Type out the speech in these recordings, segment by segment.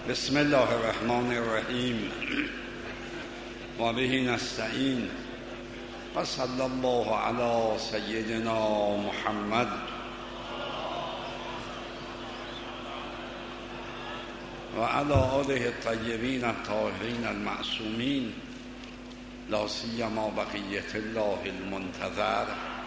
بسم الله الرحمن الرحیم و به نستعین و صلی الله علی سیدنا محمد و علی آله الطیبین الطاهرین المعصومین لا سیما بقیة الله المنتظر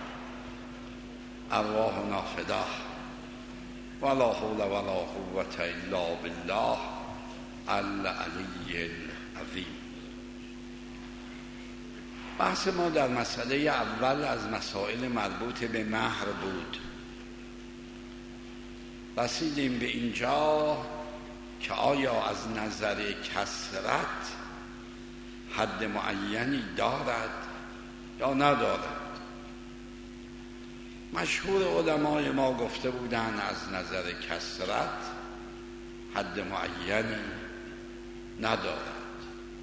ارواحنا فداه ولا حول ولا قوة الا بالله العلی العظیم. بحث ما در مسئله اول از مسائل مربوط به مهر بود. رسیدیم به اینجا که آیا از نظر کثرت حد معینی دارد یا ندارد. مشهور علمای ما گفته بودند از نظر کثرت حد معینی ندارد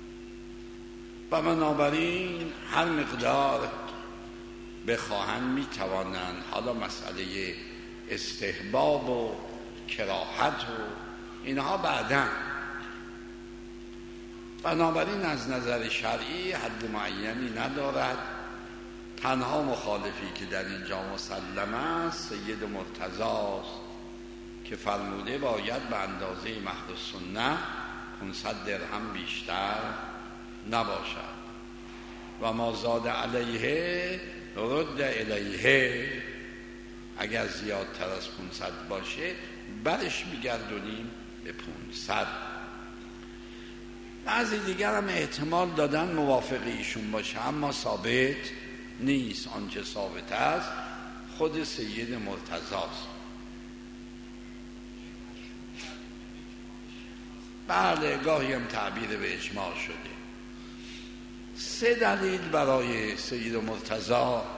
و بنابراین هر مقدار بخواهند میتوانند، حالا مسئله استحباب و کراهت و اینها بعداً. بنابراین از نظر شرعی حد معینی ندارد. تنها مخالفی که در اینجا مسلم است سید مرتضی است که فرموده باید به اندازه مهر السنه 500 درهم بیشتر نباشد و ما زاد علیه رد الیه. اگر زیادتر از 500 باشه برش میگردونیم به 500. بعضی دیگر هم احتمال دادن موافق ایشون باشه، اما ثابت نیست. آنچه ثابت است خود سید مرتضی است. بله، گاهی هم تعبیر به اجماع شده. 3 دلیل برای سید مرتضی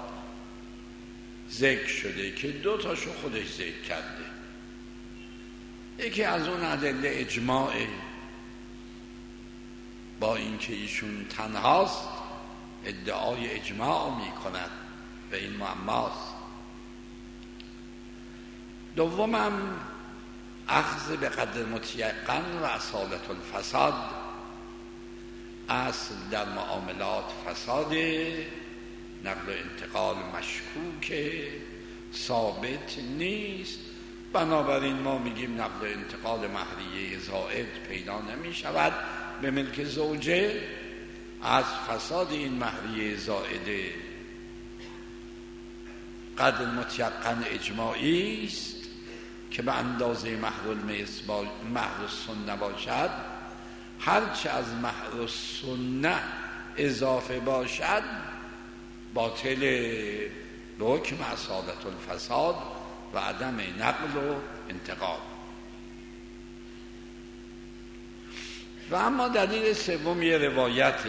ذکر شده که 2 تاشو خودش ذکر کرده. یکی از اون ادله اجماعه، با اینکه ایشون تنهاست ادعای اجماع می کند و این معماست. دومم اخذ به قدر متیقن و اصالت الفساد. اصل در معاملات فساد، نقل و انتقال مشکوک، ثابت نیست. بنابراین ما میگیم نقل و انتقال مهریه زائد پیدا نمی شود به ملک زوجه از فساد این مهریه زائده. قدر متیقن اجماعی است که به اندازه مهر السنه باشد. هرچه از مهر السنه اضافه باشد باطل به حکم اصالت الفساد و عدم نقل و انتقال. و اما دلیل سوم یه روایت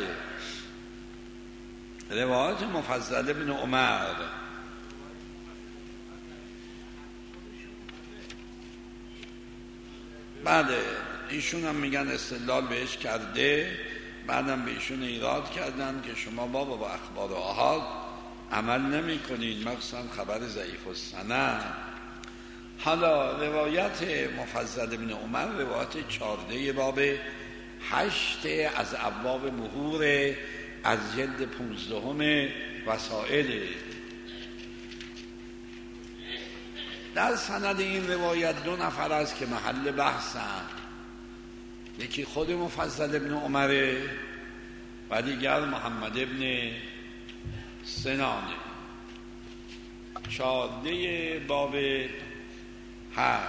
مفضل بن عمر. بعد ایشون هم میگن استدلال بهش کرده، بعدم به ایشون ایراد کردن که شما بابا با اخبار آحاد عمل نمی کنید، مخصوصا خبر ضعیف السند. حالا روایت مفضل بن عمر روایت 14 باب 8 از ابواب مهور از جلد 15 وسائل. در سند این روایت 2 نفر است که محل بحثن. یکی خود مفضل ابن عمره و دیگر محمد ابن سنانه. 14 باب 8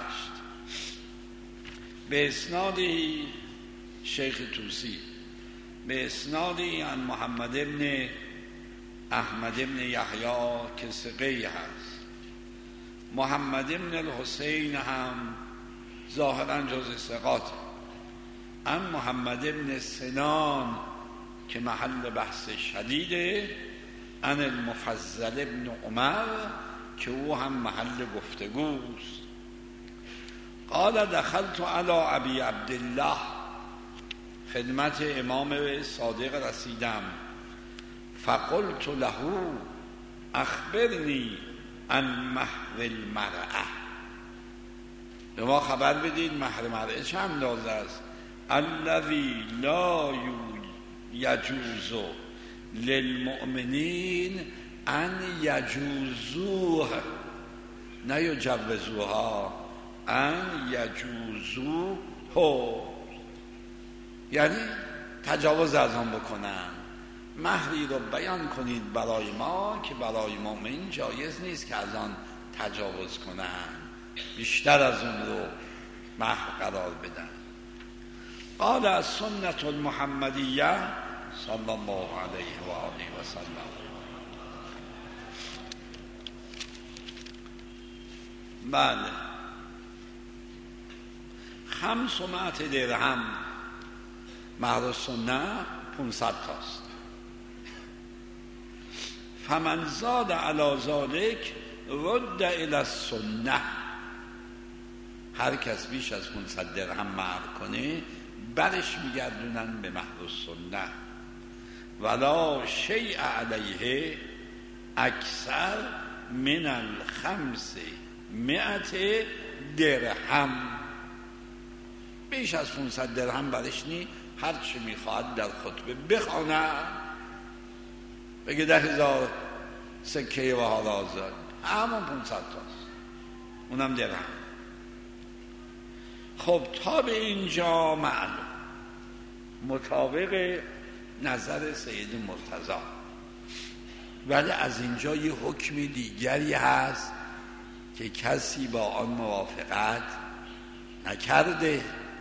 به اسنادی شیخ توسی، به اسنادی عن محمد ابن احمد ابن یحیی که ثقه هست. محمد ابن الحسین هم ظاهرا جز ثقات. عن محمد ابن سنان که محل بحث شدیده. عن المفضل ابن عمر که او هم محل گفتگوست. قال دخلت علی ابی عبدالله، خدمت امام صادق رسیدم. فقلت له اخبرنی عن مهر المرأة، به ما خبر بدید مهر مرأة چند اندازه است. الذی لا یجوز للمؤمنین ان یجوزوه، نه یجوزوها، ان یجوزوه، یعنی تجاوز از آن بکنن. مهری رو بیان کنید برای ما که برای مؤمن جایز نیست که از آن تجاوز کنن، بیشتر از اون رو مهر قرار بدن. قال السنة المحمدیه صلی الله علیه و آله و سلم. بله، 500 درهم مهر سنه 500 تاست. فمن زاد علی ذلک رد الی السنه، هر کس بیش از 500 درهم مهر کنه برش میگردونن به مهر السنه. ولا شیء علیه اکثر من 500 درهم، بیش از 500 درهم برش نی، هر چی میخواد در خطبه بخونه، بگه 10,000 سکه و حال آزاد، همون 500 تاست، اونم درهم. خب تا به اینجا معلوم مطابق نظر سید مرتضی. ولی از اینجا یه حکم دیگری هست که کسی با آن موافقت نکرده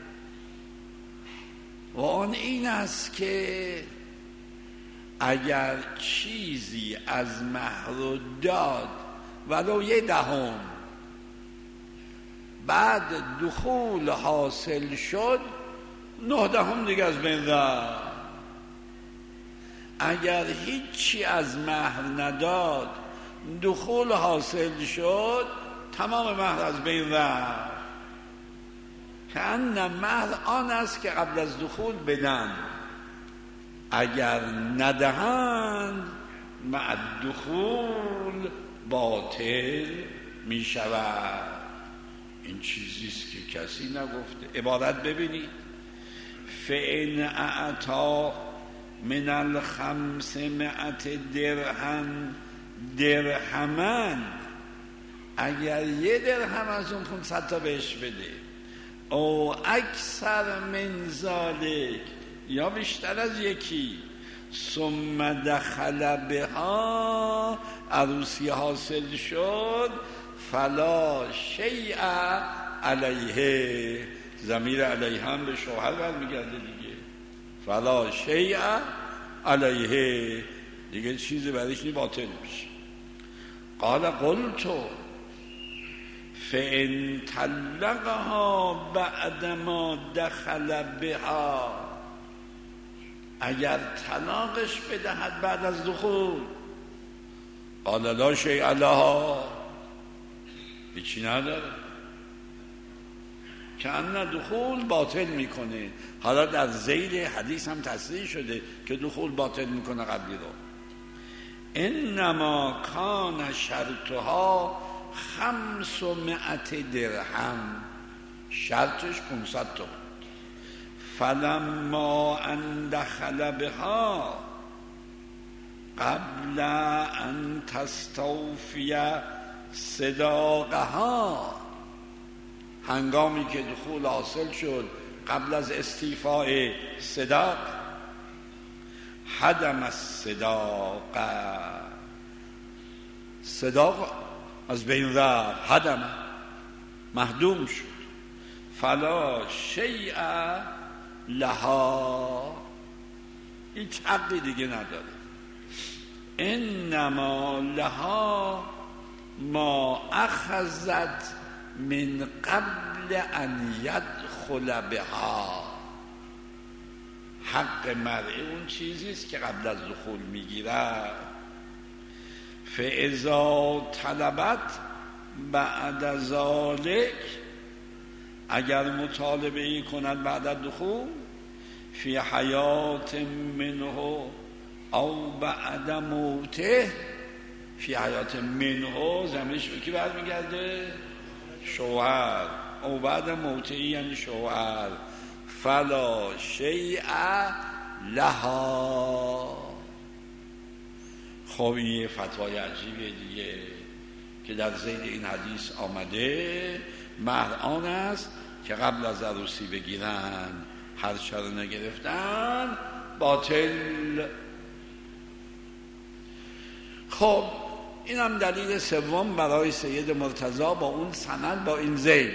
و آن این است که اگر چیزی از مهر داد ولو 1/10 بعد دخول حاصل شد 9/10 دیگه از بین رفت. اگر هیچی از مهر نداد دخول حاصل شد تمام مهر از بین رفت. کأن مهر آن است که قبل از دخول بدن، اگر ندهند مع دخول باطل می شود. این چیزیست که کسی نگفته. عبارت ببینید: فإن اعطا من 500 درهم درهما، اگر 1 درهم از اون 500 تا بهش بده، او اکثر من ذالک، یا بیشتر از یکی، ثم دخل بها، عروسی حاصل شد، فلا شیء علیه، ضمیر علیه هم به شوهر برمیگرده دیگه، فلا شیء علیه، دیگه چیزی برایش نی، باطل میشه. قال قلت فإن طلقها بعد ما دخل بها، اگر طلاقش بدهد بعد از دخول، قال لا شیء لها، هیچی نداره، که ان دخول باطل میکنه. حالا در ذیل حدیث هم تصریح شده که دخول باطل میکنه قبلی رو. انما کان شرطها 500 درهم، شرطش 500 تا بود. فلما ان دخل بها قبل ان تستوفی صداقها، هنگامی که دخول حاصل شد قبل از استیفاء صداق، هدم الصداق، صداق از بین رفت، هدم، مهدوم شد. فلا شیء لها، هیچ حقی دیگه نداره. انما لها ما اخذت من قبل ان یدخل بها، حق مرئی اون چیزیست که قبل از دخول میگیره. فاذا طلبت بعد ذلک، اگر مطالبه ای کند بعد از دخول، فی حیات منه او بعد موته، فی حیات منه زمینش به کی برمیگرده؟ شوهر. او بعد موته یعنی شوهر. فلا شیء لها. خب این یه فتوای عجیبه دیگه که در ذیل این حدیث آمده. مهر آن است که قبل از عروسی بگیرن، هر چه رو نگرفتن باطل. خب این هم دلیل سوم برای سید مرتضی با اون سند، با این ذیل.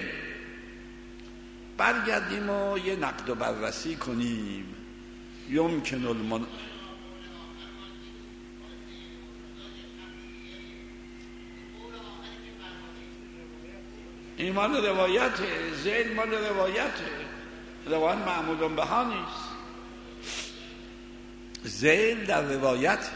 برگردیم و یه نقد و بررسی کنیم. یمکن این مال روایته، ذیل مال روایته، روایت معمول به ها نیست. ذیل در روایت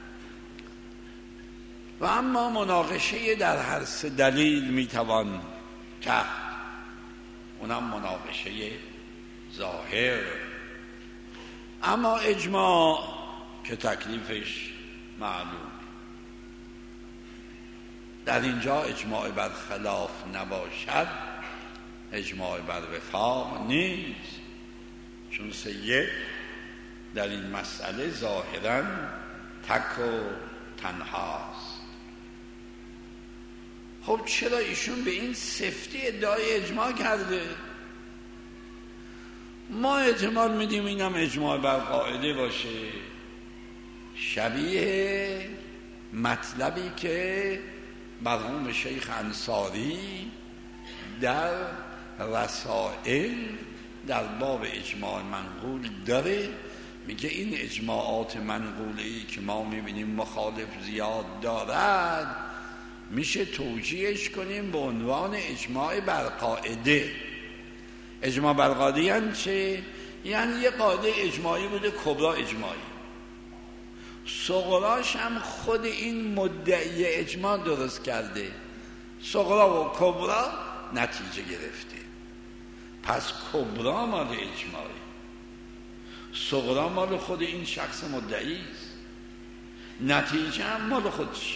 و اما مناقشه در هر سه دلیل میتوان کرد، اونم مناقشه ظاهر. اما اجماع که تکلیفش معلوم، در اینجا اجماع بر خلاف نباشد، اجماع بر وفاق نیست، چون سید در این مسئله ظاهراً تک و تنهاست. خب چرا ایشون به این سفتی ادعای اجماع کرده؟ ما احتمال میدیم اینم اجماع بر قاعده باشه، شبیه مطلبی که مرحوم شیخ انصاری در رسائل در باب اجماع منقول داره. میگه این اجماعات منقوله‌ای که ما میبینیم مخالف زیاد دارد، میشه توجیهش کنیم به عنوان اجماع بر قاعده. اجماع بر قاعده یعنی چه؟ یعنی یه قاعده اجماعی بوده، کبرا اجماعی، صغراش هم خود این مدعی اجماع درست کرده، صغرا و کبرا نتیجه گرفته. پس کبرا مال اجماعی، صغرا مال خود این شخص مدعی است، نتیجه هم مال خودش.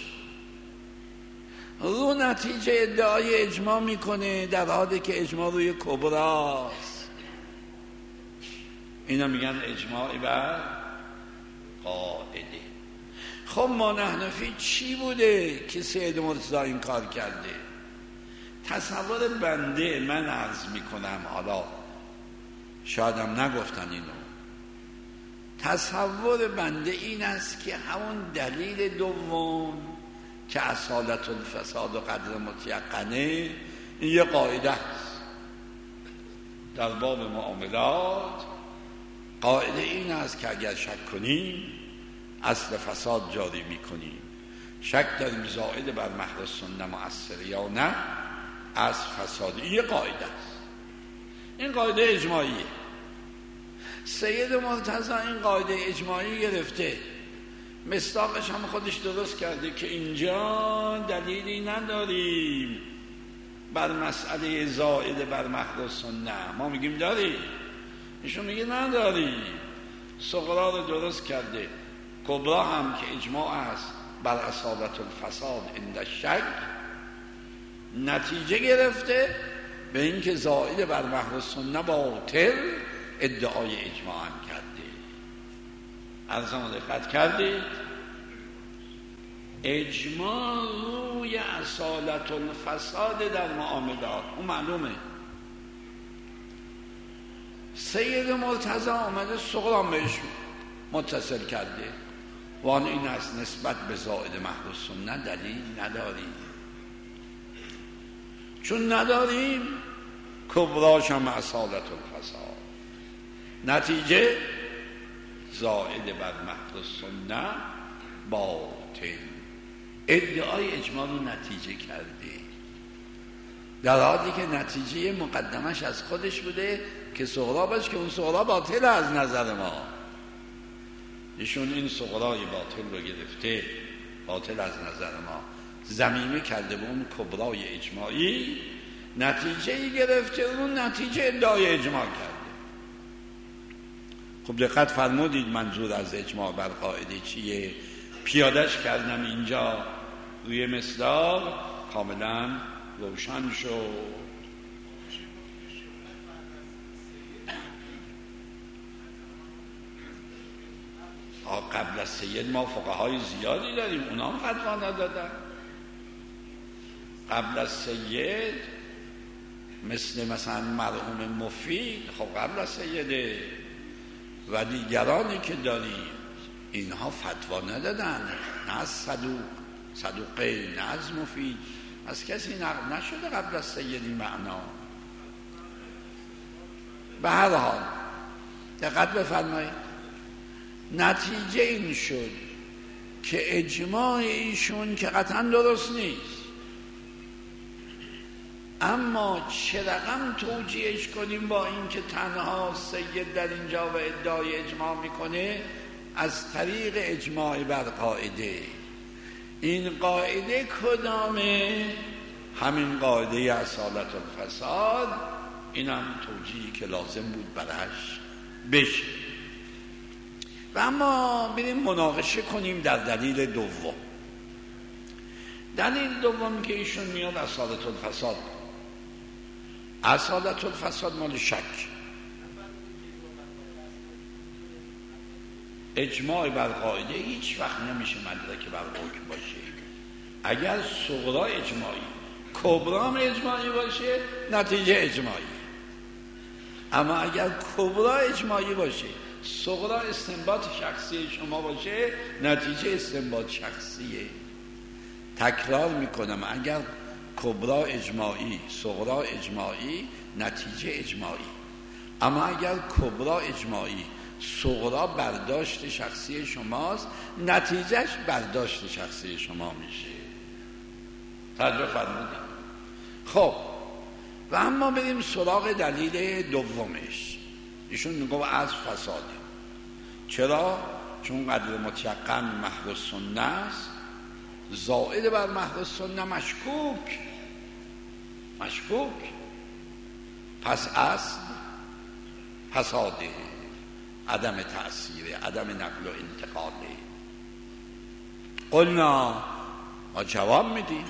رو نتیجه ادعای اجماع میکنه در حالی که اجماع روی کبراست. اینا میگن اجماع بر قاعده. خب ما نحنفی چی بوده که سید مرتضی این کار کرده؟ تصور بنده، من عرض میکنم، حالا شایدم نگفتن اینو، تصور بنده این است که همون دلیل دوم که اصالت الفساد و قدر متیقنه، این یه قاعده است در باب معاملات. قاعده این است که اگر شک کنیم اصل فساد جاری میکنیم، شک داریم زائد بر مهر السنه مؤثر یا نه، اصل فساد. این یه قاعده است، این قاعده اجماعیه. سید مرتضی این قاعده اجماعی گرفته، مصداقش هم خودش درست کرده که اینجا دلیلی نداریم بر مسئله زائد بر مهر السنه. ما میگیم داریم، ایشون میگه نداریم. صغرا رو درست کرده، کبرا هم که اجماع است بر اصابت الفساد عند الشک، نتیجه گرفته به اینکه زائد بر مهر السنه باطل، ادعای اجماع هم کرده. ارزان دقت کردید؟ اجماع روی اصالت الفساد در معاملات، اون معلومه. سید مرتضی آمده صغرا بهش متصل کرده، وان این است نسبت به زائد مهر السنه دلیل نداریم. چون نداریم، کبراش هم اصالت الفساد، نتیجه زائد بر مهر السنه باطل. ادعای اجماع رو نتیجه کرده، در حالی که نتیجه مقدمش از خودش بوده که صغرا باشه، که اون صغرا باطل از نظر ما. ایشون این صغرای باطل رو گرفته، باطل از نظر ما، ضمیمه کرده به اون کبرای اجماعی، نتیجه گرفته، اون نتیجه ادعای اجماع کرده. خب دقت فرمودید منظور از اجماع بر قاعده چیه؟ پیادش کردم اینجا روی مصداق، کاملا روشن شد. قبل از سید ما فقهای زیادی داریم، اونا هم فتوا ندادن. قبل از سید مثلا مرحوم مفید، خب قبل از سیده، و دیگرانی که داریم اینها فتوا ندادن، نه از صدوقه، نه از مفید، از کسی نقل نشده قبل از سید این معنا. به هر حال دقت بفرمایید، نتیجه این شد که اجماع ایشون که قطعا درست نیست، اما چه رقم توجیهش کنیم با این که تنها سید در اینجا و ادعای اجماع میکنه؟ از طریق اجماع بر قاعده. این قاعده کدامه؟ همین قاعده اصالت الفساد. این هم توجیهی که لازم بود برش بشه. و اما بریم مناقشه کنیم در دلیل دوم. دلیل دوم که ایشون میاد اصالت الفساد. اصالت الفساد مال شک. اجماع بر قاعده هیچ وقت نمیشه مدرک بر حکم باشه. اگر صغرا اجماعی، کبرا اجماعی باشه، نتیجه اجماعی. اما اگر کبرا اجماعی باشه، صغرا استنباط شخصی شما باشه، نتیجه استنباط شخصیه. تکرار میکنم، اگر کبرا اجماعی، صغرا اجماعی، نتیجه اجماعی. اما اگر کبرا اجماعی، صغرا برداشت شخصی شماست، نتیجهش برداشت شخصی شما میشه. توجه فرمودید؟ خب و اما بریم سراغ دلیل دومش. ایشون میگه از فساده. چرا؟ چون قدر متیقن محض السنه است، زائد بر محض السنه مشکوک. پس اصل فساده، عدم تأثیره، عدم نقل و انتقاله. قلنا، ما جواب میدیم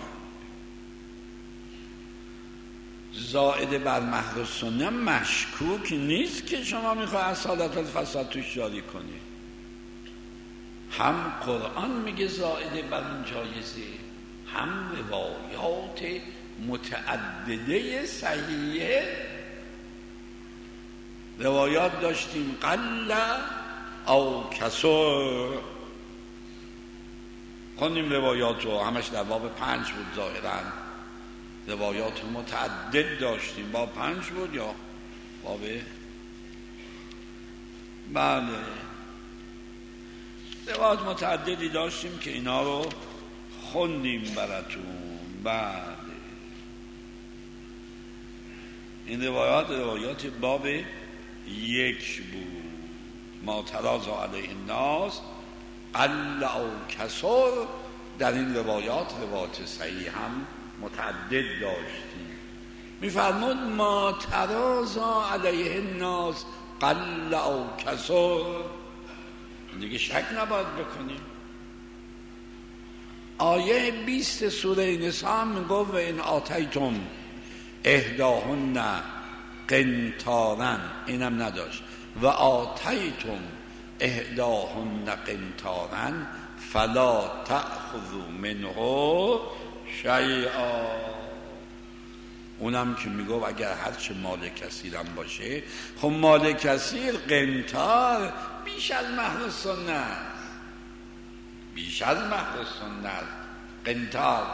زائد بر محض السنه مشکوک نیست که شما میخواه اصالت الفساد توش جاری کنی. هم قرآن میگه زائد بر این جایزه، هم روایات متعدده صحیحه. روایات داشتیم قل او کسر، خوندیم روایات رو، همش در باب 5 بود ظاهراً. روایات متعدد داشتیم، باب 5 بود یا باب؟ بله، روایات متعددی داشتیم که اینا رو خوندیم براتون. بله، این روایات باب 1 بود. ما تراز علیه الناس قل او کسر. در این روایات صحیح هم متعدد داشتیم. میفرمود ما تراز علیه الناس قل او کسر، دیگه شک نباید بکنیم. آیه 20 سوره نساء میگه و ان آتیتم احداهن قنطارا، اینم نداشت، و آتیتم احداهن قنطارا فلا تأخذوا منه شیئا. اونم که میگه اگر هرچه مال کثیرم باشه، خب مال کثیر قنطار بیش از محض سنت، بیش از محض سنت قنطار.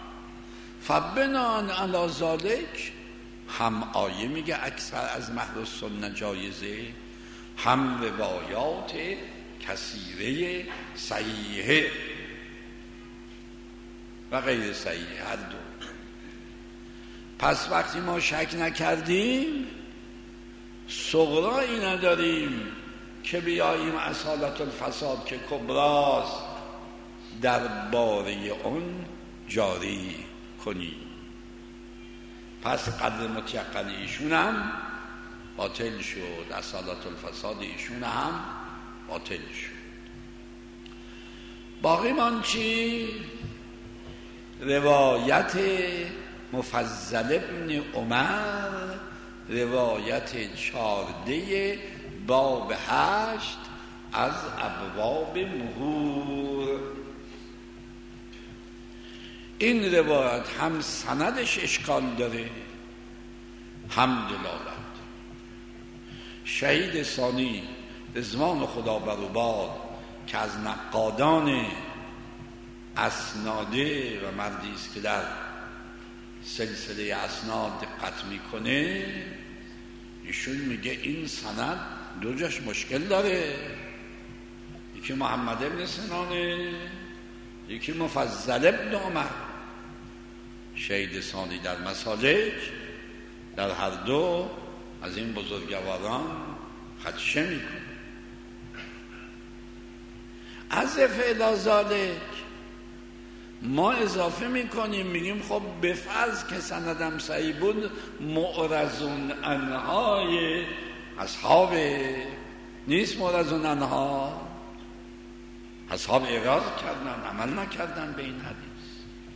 فبنان علی ذالک، هم آیه میگه اکثر از محض سنت جایزه، هم روایات کثیره صحیحه و غیر صحیحه، هر دو. پس وقتی ما شک نکردیم، صغرایی نداریم که بیاییم اصالت الفساد که کبراست در باره اون جاری کنیم. پس قدر متیقن ایشون هم باطل شد، اصالت الفساد ایشون هم باطل شد. باقی من چی؟ روایت مفضل ابن عمر، روایت 14 باب 8 از ابواب مهور. این روایت هم سندش اشکال داره هم دلالت. شهید ثانی رضوان خدا بر او باد که از نقادان اسناده و مردی است که در سلسله اسناد دقت میکنه، ایشون میگه این سند دو جاش مشکل داره، یکی محمد ابن سنانه، یکی مفضل ابن عمر. شهید ثانی در مسالک در هر دو از این بزرگواران خدشه میکنه. از فعل ذالک ما اضافه میکنیم، میگیم خب بفرض که سندم صحیح بود، معرضون عنهای اصحاب نیست، معرضون عنها اصحاب اعراض کردن، عمل نکردن به این حدیث.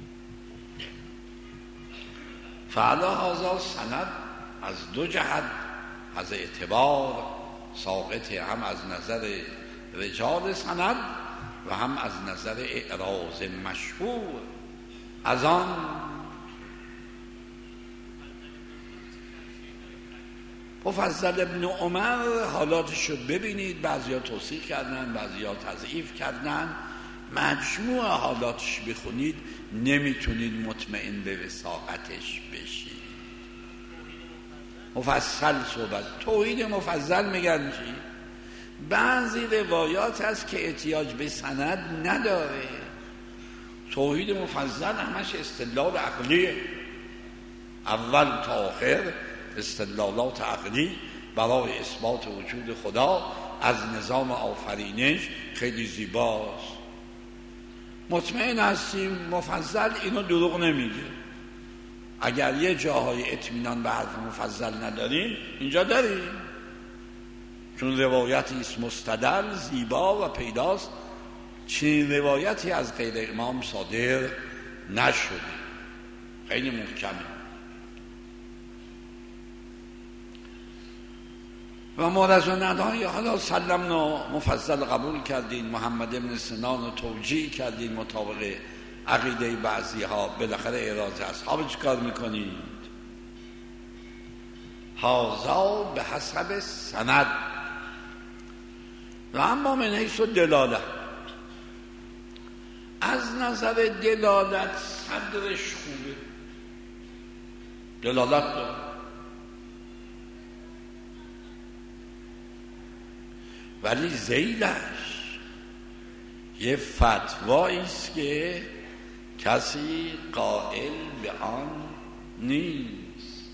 فعلا هذا سند از دو جهت از اعتبار ساقط، هم از نظر رجال سند و هم از نظر اعراض مشهور. از آن مفضل ابن عمر حالاتش رو ببینید، بعضی ها توصیح کردن، بعضی ها تضعیف کردن، مجموع حالاتش بخونید نمیتونید مطمئن به وثاقتش بشید. مفصل صحبت توحید مفضل میگن چی؟ بعضی روایات هست که احتیاج به سند نداره. توحید مفضل همش استدلال عقلیه، اول تا آخر استدلالات عقلی برای اثبات وجود خدا از نظام آفرینش خیلی زیباست. مطمئن هستیم مفضل اینو دروغ نمیگه. اگر یه جاهای اطمینان به حرف مفضل نداریم، اینجا داریم، چون روایتی است مستدل زیبا و پیداست. چنین روایتی از غیر امام صادر نشده، خیلی محکمه. و معرضون عنهای حالا سلمنا مفضل قبول کردین، محمد ابن سنان رو توجیه کردین مطابق عقیده بعضی ها، بالاخره اعراض اصحاب چیکار میکنید؟ هذا به حسب سند. و اما من حیث دلالت، از نظر دلالت صدرش خوبه، دلالت داره، ولی ذیلش یه فتوایی است که کسی قائل به آن نیست،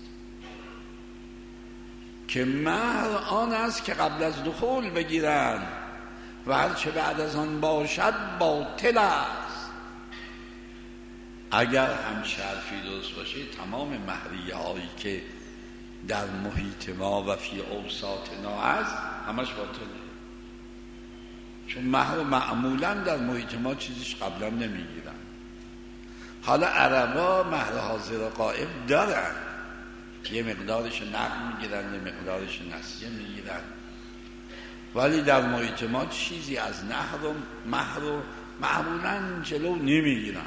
که مهر آن است که قبل از دخول بگیرن و هرچه بعد از آن باشد باطل است. اگر هم شرفی درست باشه، تمام مهریه هایی که در محیط ما و فی اوساطنا هست همش باطله، چون مهر معمولا در محیط ما چیزیش قبلا نمیگیرن. حالا عربا مهر حاضر قائم دارن، یه مقدارش نقد میگیرن، یه مقدارش نسیه میگیرن، ولی در محیط ما چیزی از نهر و مهر و معمولا جلو نمیگیرن.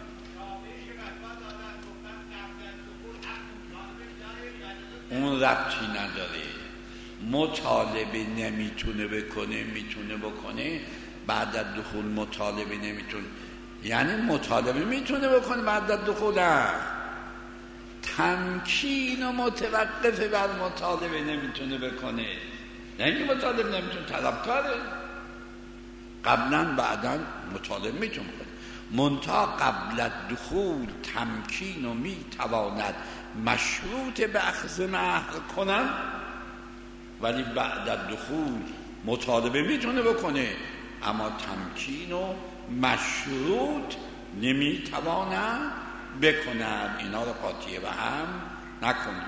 اون ربطی نداره. مطالبه نمیتونه بکنه، میتونه بکنه، بعد از دخول مطالبه نمیتونه، یعنی مطالبه میتونه بکنه بعد از دخول هم. تمکین و متوقف بر مطالبه نمیتونه بکنه، نه اینکه مطالبه نمیتونه، طلبکاره، قبلا بعدا مطالبه میتونه بکنه، منتها قبل از دخول تمکین و میتواند مشروط به اخذ مهر کنن، ولی بعد از دخول مطالبه میتونه بکنه، اما تمکین و مشروط نمیتواند بکنن. اینا رو قاطیه به هم نکنن.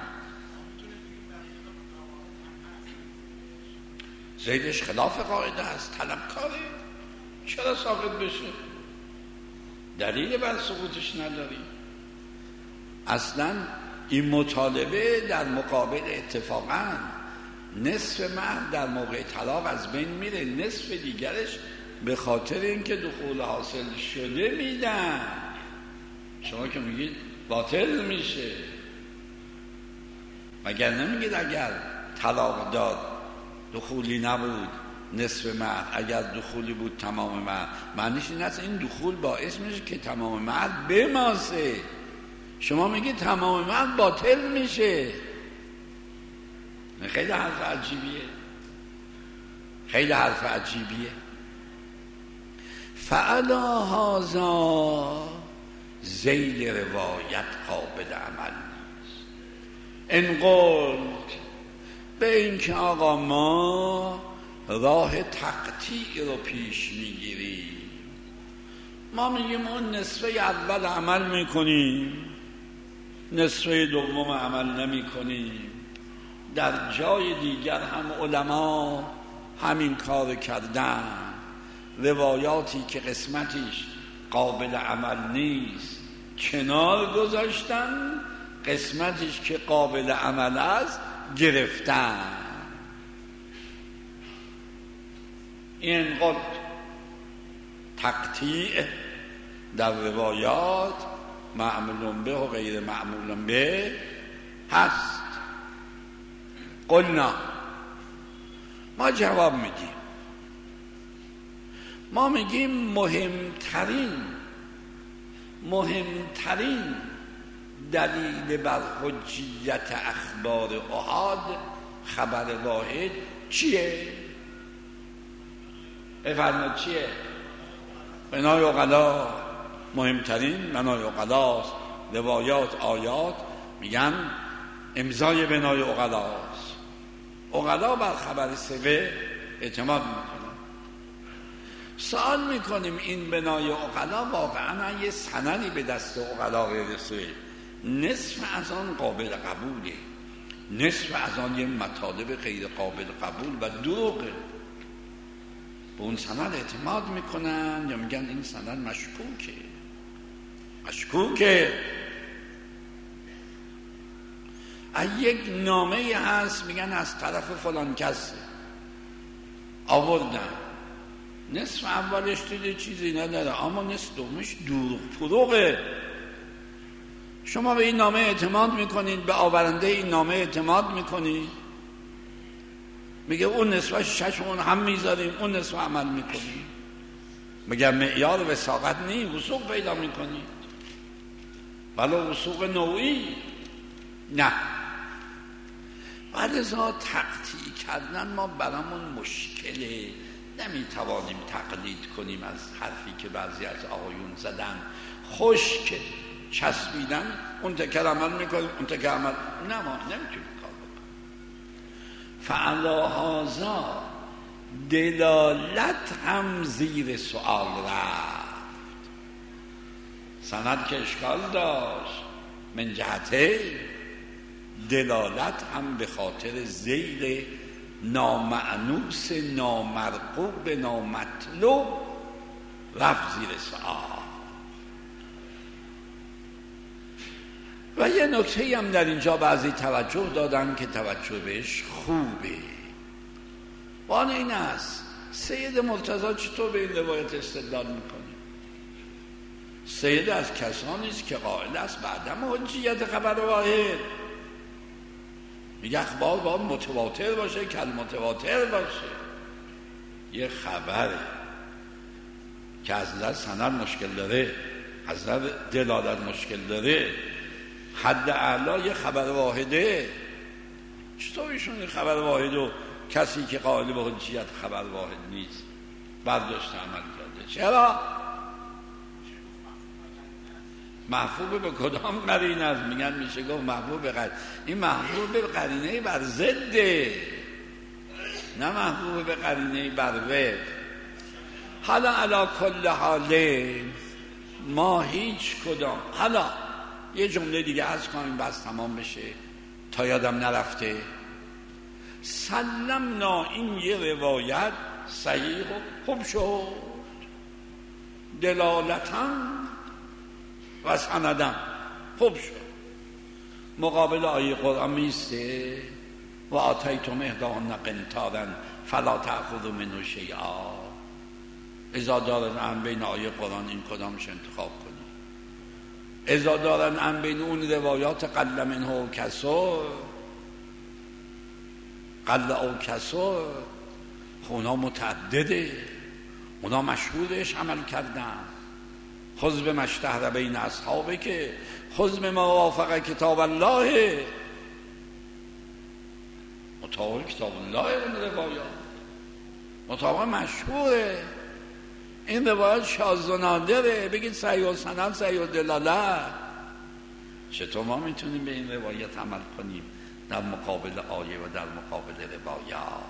زیدش خلاف قاعده است، طلبکاره، چرا ساقط بشه؟ دلیل بر سقوطش نداری. اصلا این مطالبه در مقابل اتفاقا نصف مهر در موقع طلاق از بین میره، نصف دیگرش به خاطر اینکه دخول حاصل شده میدن. شما که میگید باطل میشه، مگر نمیگید اگر طلاق داد دخولی نبود نصف مهر، اگر دخولی بود تمام مهر؟ معنیش این است این دخول باعث میشه که تمام مهر بماسه. شما میگید تمام مهر باطل میشه. خیلی حرف عجیبیه، خیلی حرف عجیبیه. فعلا هذا ذیل روایت قابل عمل نیست. ان قلت به این که آقا ما راه تقطیع رو پیش میگیریم، ما میگیم اون نصفه اول عمل میکنیم، نصفه دوم عمل نمیکنیم. در جای دیگر هم علما همین کار کردن، روایاتی که قسمتیش قابل عمل نیست کنار گذاشتن، قسمتیش که قابل عمل است گرفتن. این قد تقطیع در روایات معمول به و غیر معمول به هست. قلنا، ما جواب میدیم، ما میگیم مهمترین دلیل بر حجیت اخبار احاد خبر واحد چیه؟ بفرمایید چیه؟ بنای عقلا. مهمترین بنای عقلاست. روایات آیات میگن امضای بنای عقلاست. عقلا بر خبر ثقه اعتماد میکنن. سوال میکنیم این بنای عقلا واقعا یه سندی به دست عقلا برسه، نصف از آن قابل قبوله، نصف از آن یه مطالب غیر قابل قبول و دروغه، به اون سند اعتماد میکنن یا میگن این سند مشکوکه. یک نامه هست میگن از طرف فلان کس آوردن، نصف اولش دیده چیزی نداره اما نصف دومش دروغه. شما به این نامه اعتماد میکنید، به آورنده این نامه اعتماد میکنید، میگه اون نصفش چشمون هم میذاریم، اون نصف عمل میکنیم. میگه معیار وثاقت نیست، وثوق پیدا میکنید، ولو وثوق نوعی نه. ولذا تقطیع کردن ما برامون مشکله، نمیتوانیم تقلید کنیم از حرفی که بعضی از آقایون زدن، خشک چسبیدن، اون تکر عمل میکنیم اون تکر عمل نه، ما نمیتونیم کار بکنیم. فعلا هذا دلالت هم زیر سؤال رفت. سند که اشکال داشت من جهته دلالت هم به خاطر ذیل نامعنوس نامرغوب نامطلوب رفت زیر سؤال. و یه نکته هم در اینجا بعضی توجه دادن که توجه بهش خوبه، وان این است سید مرتضی چطور به این روایت استدلال میکنه؟ سید از کسانی است که قائل است بعدم حجیت خبر واحد، میگه اخبار باید متواتر باشه، کل متواتر باشه. یه خبره که از نظر سند مشکل داره، از نظر دلالت مشکل داره، حد اعلا یه خبر واحده. چطور ایشون این خبر واحد و کسی که قائل به حجیت خبر واحد نیست برداشت عمل کرده؟ چرا؟ محفوظ به کدام قرینه است؟ میگن میشه گفت محفوظ به قرینه. این محفوظ به قرینه بر ضده، نه محفوظ به قرینه بر وفق. حالا علی کل حاله ما هیچ کدام، حالا یه جمله دیگه از کنیم بس تمام بشه تا یادم نرفته. سلمنا، این یه روایت صحیح و خوب شد، دلالتاً و سندم خوب شد، مقابل آیه قرآن میسته؟ و آتیتم احداهن قنطارا فلا تأخذوا منه شیئا. اذا دارن بین آیه قرآن این کدامش انتخاب کنی. اذا دارن بین اون روایات قل منه و کسر، قل او کسر، اونا متعدده، اونا مشهورش عمل کردن. خذ بما اشتهر بین اصحابه که خذ بما وافق کتاب الله، مطابق کتاب الله اون روایات، مطابق مشهوره. این روایات شاذ و نادره، بگید صحیح السند صحیح الدلاله. چطور ما میتونیم به این روایت عمل کنیم در مقابل آیه و در مقابل روایات؟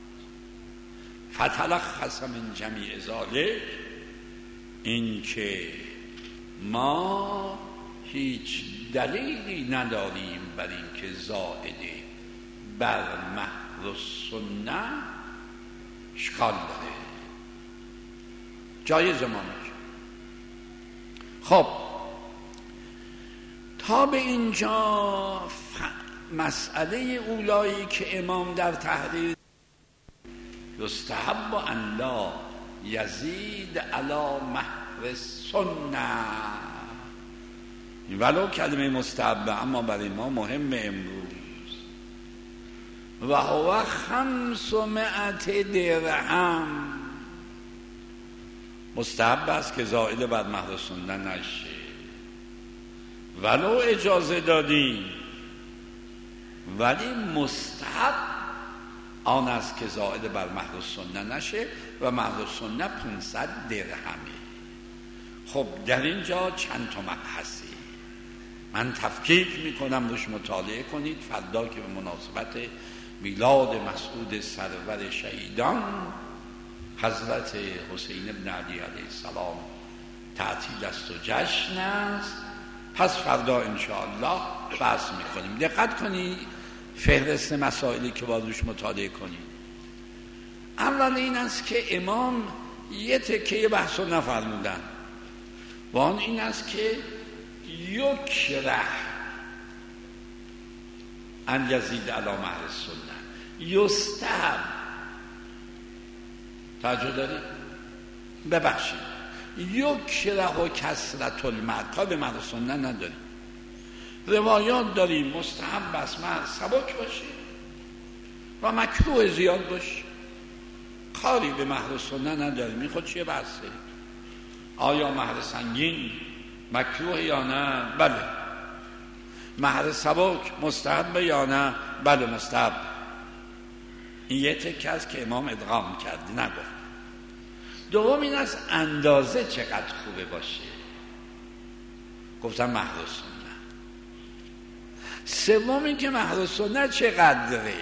فتلخص من جمیع ذلک، این که ما هیچ دلیلی نداریم بر این که زائده بر مهر السنه اشکال داره، جایز ما میشه. خب تا به اینجا مسئله اولایی که امام در تحریر یستحب ان لا یزید علی مهر السنه، ولو کلمه مستحبه اما برای ما مهم امروز، و هو 500 درهم، مستحب است که زائد بر مهر السنه نشه، ولو اجازه دادیم، ولی مستحب آن است که زائد بر مهر السنه نشه و مهر السنه 500 درهمه. خب در اینجا چند تا مبحثی من تفکیک میکنم، روش مطالعه کنید. فردا که به مناسبت میلاد مسعود سرور شهیدان حضرت حسین ابن علی علیه السلام تعطیل است و جشن است، پس فردا انشاءالله بحث میکنیم. دقت کنید فهرست مسائلی که باید روش مطالعه کنید. اول این است که امام یه تکه بحث رو نفرمودن و آن این است که یکره ان یزید علی مهر السنه، یستحب. توجه دارید؟ ببخشید، یکره و کثرت المهر، کار به مهر السنه نداریم. روایات داریم مستحب است مهر سبک باشه و مکروه زیاد باشه، کاری به مهر السنه نداریم. این خود چیه بحثه؟ آیا مهر سنگین مکروه یا نه؟ بله. مهر سبک مستحب یا نه؟ بله مستحب. این یه تکه است که امام ادغام کرد، نگفت. دوم این است اندازه چقدر خوبه باشه، گفتم مهر السنه. سوم این که مهر السنه چقدره؟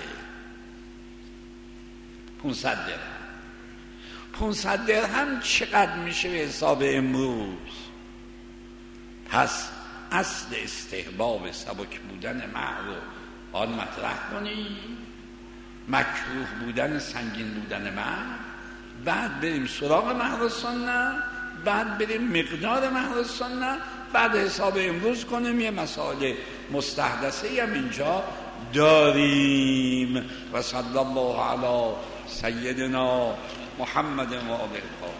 500 درهم. 500 درهم چقدر میشه به حساب امروز؟ پس اصل استحباب سبک بودن مهر رو آن مطرح کنیم، مکروه بودن سنگین بودن مهر، بعد بریم سراغ مهر السنه، بعد بریم مقدار مهر السنه، بعد حساب امروز کنیم. یه مسائل مستحدثه هم اینجا داریم. و صلی الله علی سیدنا محمد و آله.